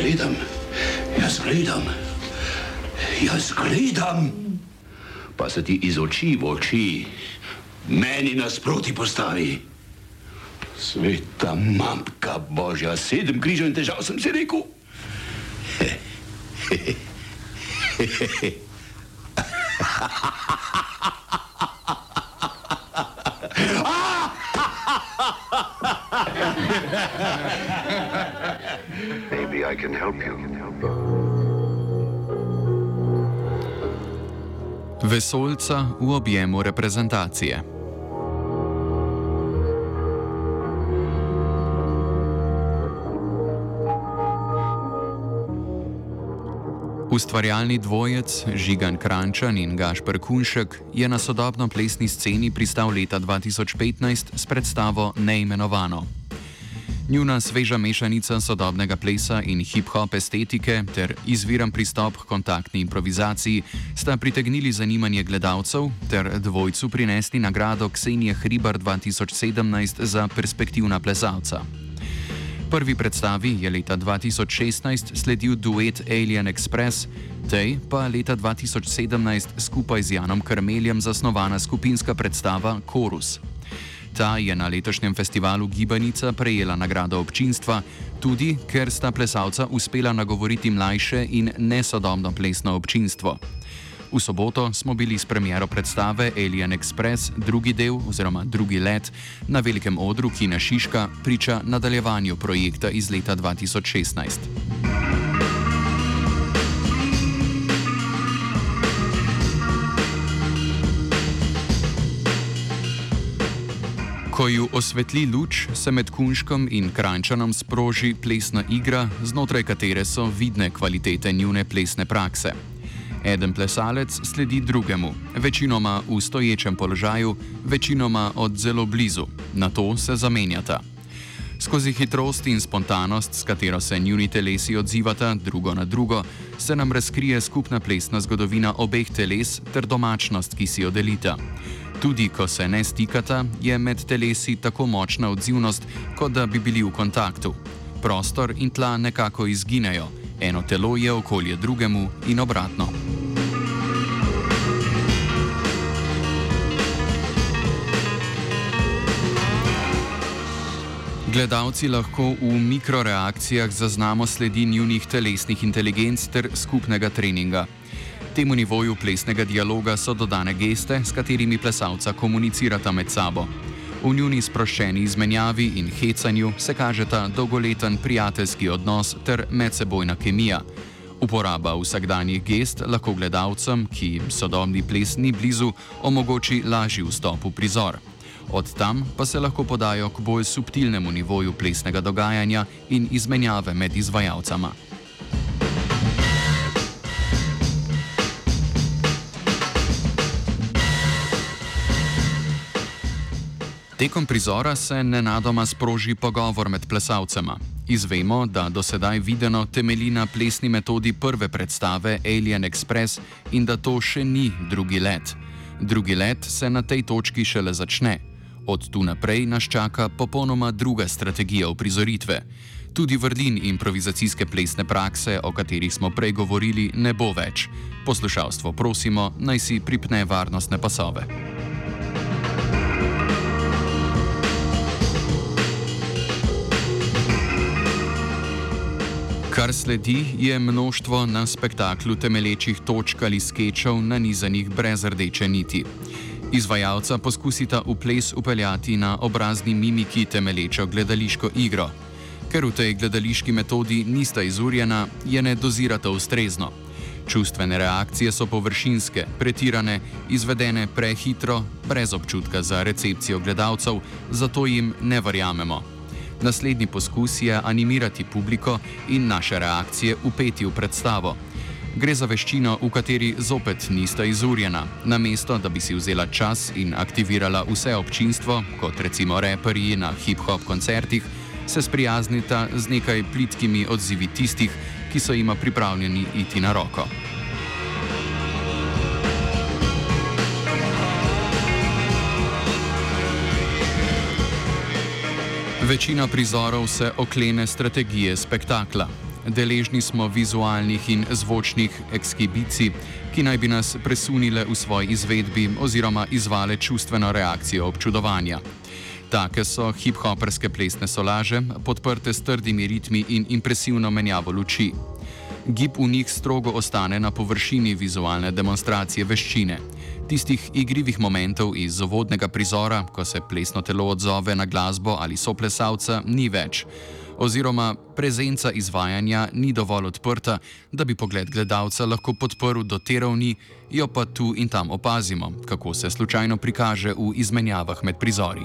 Jaz gledam, pa se ti iz oči v oči meni nasproti postavi. Sveta matka Božja, 7 križev in težav sem si rekel. Maybe I can help you. Vesoljca v objemu reprezentacije. Ustvarjalni dvojec Žigan Kranjčan in Gašper Kunšek je na sodobno plesni sceni pristal leta 2015 s predstavo Neimenovano. Njuna sveža mešanica sodobnega plesa in hip-hop estetike ter izviren pristop k kontaktni improvizaciji sta pritegnili zanimanje gledalcev ter dvojcu prinesli nagrado Ksenije Hribar 2017 za perspektivna plesalca. Prvi predstavi je leta 2016 sledil duet Alien Express, tej pa leta 2017 skupaj z Janom Krmeljem zasnovana skupinska predstava Chorus. Ta je na letošnjem festivalu Gibanica prejela nagrado občinstva, tudi ker sta plesalca uspela nagovoriti mlajše in nesodobno plesno občinstvo. V soboto smo bili s premiero predstave Alien Express drugi del oziroma drugi let na velikem odru Kina Šiška priča nadaljevanju projekta iz leta 2016. Ko ju osvetli luč, se med Kunškom in Kranjčanom sproži plesna igra, znotraj katere so vidne kvalitete njune plesne prakse. Eden plesalec sledi drugemu, večinoma v stoječem položaju, večinoma od zelo blizu, nato se zamenjata. Skozi hitrost in spontanost, s katero se njuni telesi odzivata drugo na drugo, se nam razkrije skupna plesna zgodovina obeh teles ter domačnost, ki si jo delita. Tudi ko se ne stikata, je med telesi tako močna odzivnost, kot da bi bili v kontaktu. Prostor in tla nekako izginejo, eno telo je okolje drugemu in obratno. Gledalci lahko v mikroreakcijah zaznamo sledi njunih telesnih inteligenc ter skupnega treninga. Temu nivoju plesnega dialoga so dodane geste, s katerimi plesalca komunicirata med sabo. V njuni sproščeni izmenjavi in hecanju se kažeta dolgoleten prijateljski odnos ter medsebojna kemija. Uporaba vsakdanjih gest lahko gledalcem, ki jim sodobni ples ni blizu, omogoči lažji vstop v prizor. Od tam pa se lahko podajo k bolj subtilnemu nivoju plesnega dogajanja in izmenjave med izvajalcama. Tekom prizora se nenadoma sproži pogovor med plesalcema. Izvemo, da do sedaj videno temelji na plesni metodi prve predstave Alien Express in da to še ni drugi let. Drugi let se na tej točki šele začne. Od tu naprej nas čaka popolnoma druga strategija uprizoritve. Tudi vrlin improvizacijske plesne prakse, o katerih smo prej govorili, ne bo več. Poslušalstvo prosimo, naj si pripne varnostne pasove. Kar sledi, je množstvo na spektaklu temelječih točk ali skečev nanizanih brez rdeče niti. Izvajalca poskusita v ples upeljati na obrazni mimiki temelječo gledališko igro. Ker v tej gledališki metodi nista izurjena, je ne dozirata ustrezno. Čustvene reakcije so površinske, pretirane, izvedene prehitro, brez občutka za recepcijo gledalcev, zato jim ne verjamemo. Naslednji poskus je animirati publiko in naše reakcije vpeti v predstavo. Gre za veščino, v kateri zopet nista izurjena. Namesto, da bi si vzela čas in aktivirala vse občinstvo, kot recimo reperji na hip-hop koncertih, se sprijaznita z nekaj plitkimi odzivi tistih, ki so jima pripravljeni iti na roko. Večina prizorov se oklene strategije spektakla. Deležni smo vizualnih in zvočnih ekshibicij, ki naj bi nas presunile v svoji izvedbi oziroma izvale čustveno reakcijo občudovanja. Take so hip-hoperske plesne solaže, podprte s trdimi ritmi in impresivno menjavo luči. Gib v njih strogo ostane na površini vizualne demonstracije veščine. Tistih igrivih momentov iz uvodnega prizora, ko se plesno telo odzove na glasbo ali soplesalca, ni več. Oziroma, prezenca izvajanja ni dovolj odprta, da bi pogled gledalca lahko podprl do te ravni, jo pa tu in tam opazimo, kako se slučajno prikaže v izmenjavah med prizori.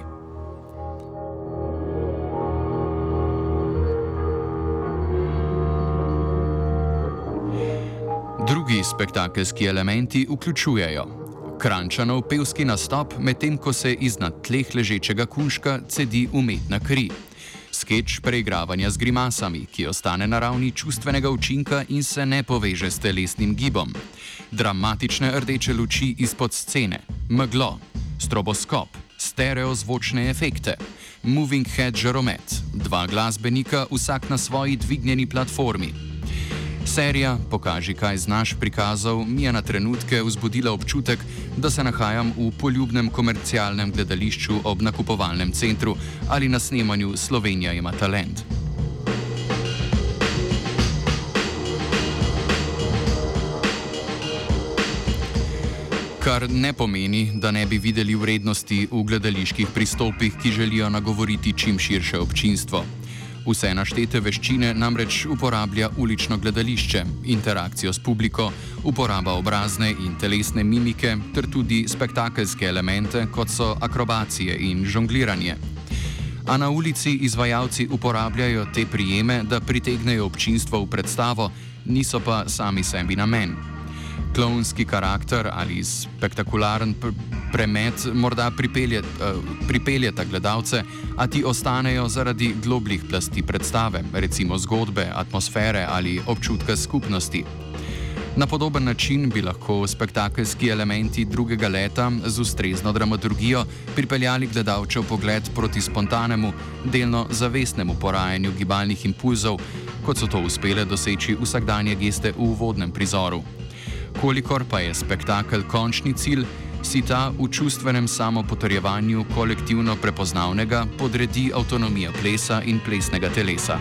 Drugi spektakelski elementi vključujejo Krančanov pevski nastop, medtem ko se iznad tleh ležečega kunška cedi umetna kri. Skeč preigravanja z grimasami, ki ostane na ravni čustvenega učinka in se ne poveže s telesnim gibom. Dramatične rdeče luči izpod scene, meglo, stroboskop, stereozvočne efekte, moving head žaromet, dva glasbenika, vsak na svoji dvignjeni platformi. Serija Pokaži, kaj znaš prikazov mi je na trenutke vzbudila občutek, da se nahajam v poljubnem komercialnem gledališču ob nakupovalnem centru ali na snemanju Slovenija ima talent. Kar ne pomeni, da ne bi videli vrednosti v gledaliških pristopih, ki želijo nagovoriti čim širše občinstvo. Vse naštete veščine namreč uporablja ulično gledališče, interakcijo s publiko, uporaba obrazne in telesne mimike ter tudi spektakelske elemente, kot so akrobacije in žongliranje. A na ulici izvajalci uporabljajo te prijeme, da pritegnejo občinstvo v predstavo, niso pa sami sebi namen. Klovnski karakter ali spektakularen premet morda pripeljeta gledalce, a ti ostanejo zaradi globljih plasti predstave, recimo zgodbe, atmosfere ali občutka skupnosti. Na podoben način bi lahko spektakelski elementi drugega leta z ustrezno dramaturgijo pripeljali gledalčev pogled proti spontanemu, delno zavestnemu porajanju gibalnih impulzov, kot so to uspele doseči vsakdanje geste v uvodnem prizoru. Kolikor pa je spektakel končni cilj, si ta v čustvenem samopotrjevanju kolektivno prepoznavnega podredi avtonomija plesa in plesnega telesa.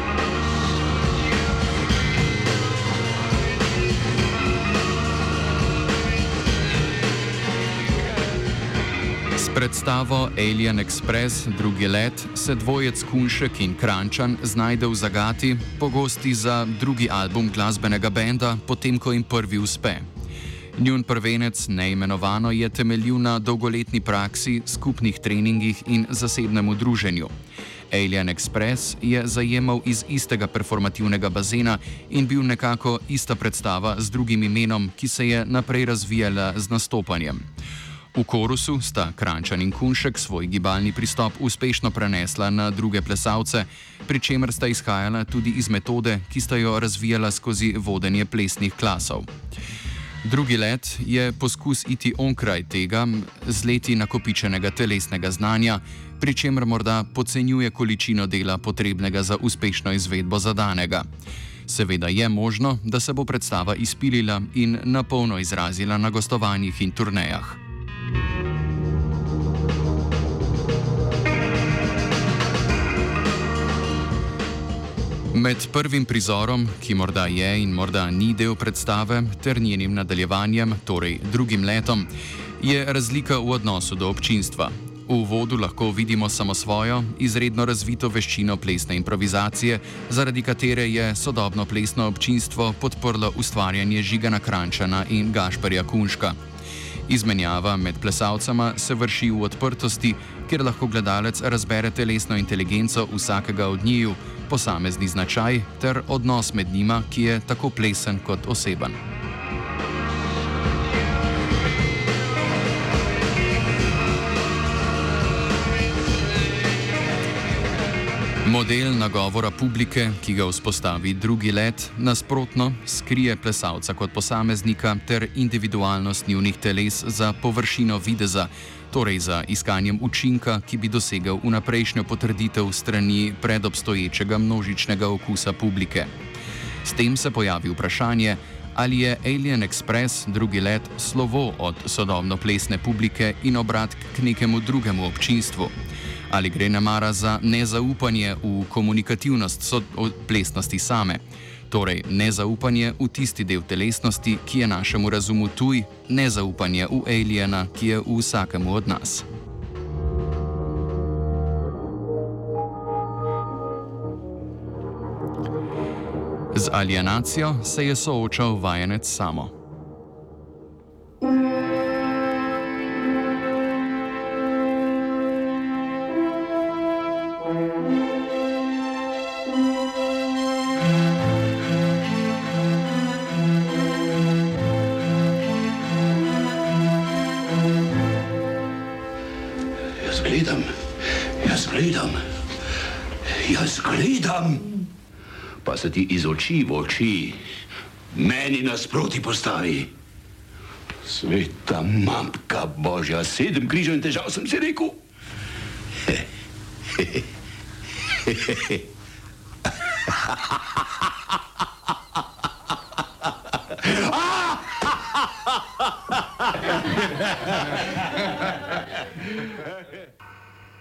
S predstavo Alien Express drugi let se dvojec Kunšek in Krančan znajde v zagati, pogosti za drugi album glasbenega benda, potem ko jim prvi uspe. Njun prvenec Neimenovano je temeljil na dolgoletni praksi, skupnih treningih in zasebnemu druženju. Alien Express je zajemal iz istega performativnega bazena in bil nekako ista predstava z drugim imenom, ki se je naprej razvijala z nastopanjem. V korusu sta Krančan in Kunšek svoj gibalni pristop uspešno prenesla na druge plesalce, pri čemer sta izhajala tudi iz metode, ki sta jo razvijala skozi vodenje plesnih klasov. Drugi let je poskus iti onkraj tega z leti nakopičenega telesnega znanja, pri čemer morda podcenjuje količino dela potrebnega za uspešno izvedbo zadanega. Seveda je možno, da se bo predstava izpilila in napolno izrazila na gostovanjih in turnejah. Med prvim prizorom, ki morda je in morda ni del predstave, ter njenim nadaljevanjem, torej drugim letom, je razlika v odnosu do občinstva. V uvodu lahko vidimo samosvojo, izredno razvito veščino plesne improvizacije, zaradi katere je sodobno plesno občinstvo podprlo ustvarjanje Žigana Krančana in Gašperja Kunška. Izmenjava med plesalcema se vrši v odprtosti, kjer lahko gledalec razbere telesno inteligenco vsakega od njiju, posamezni značaj ter odnos med njima, ki je tako plesen kot oseben. Model nagovora publike, ki ga vzpostavi drugi let, nasprotno skrije plesalca kot posameznika ter individualnost njunih teles za površino videza, torej za iskanjem učinka, ki bi dosegel vnaprejšnjo potrditev strani predobstoječega množičnega okusa publike. S tem se pojavi vprašanje, ali je Alien Express drugi let slovo od sodobno plesne publike in obrat k nekemu drugemu občinstvu. Ali gre nemara za nezaupanje v komunikativnost plesnosti same, torej nezaupanje v tisti del telesnosti, ki je našemu razumu tuj, nezaupanje v aliena, ki je v vsakemu od nas. Z alienacijo se je soočal vajenec Samo. Jaz gledam, pa se ti iz oči v oči meni nasproti postavi. Sveta matka Božja, 7 križev in težav, sem si rekel.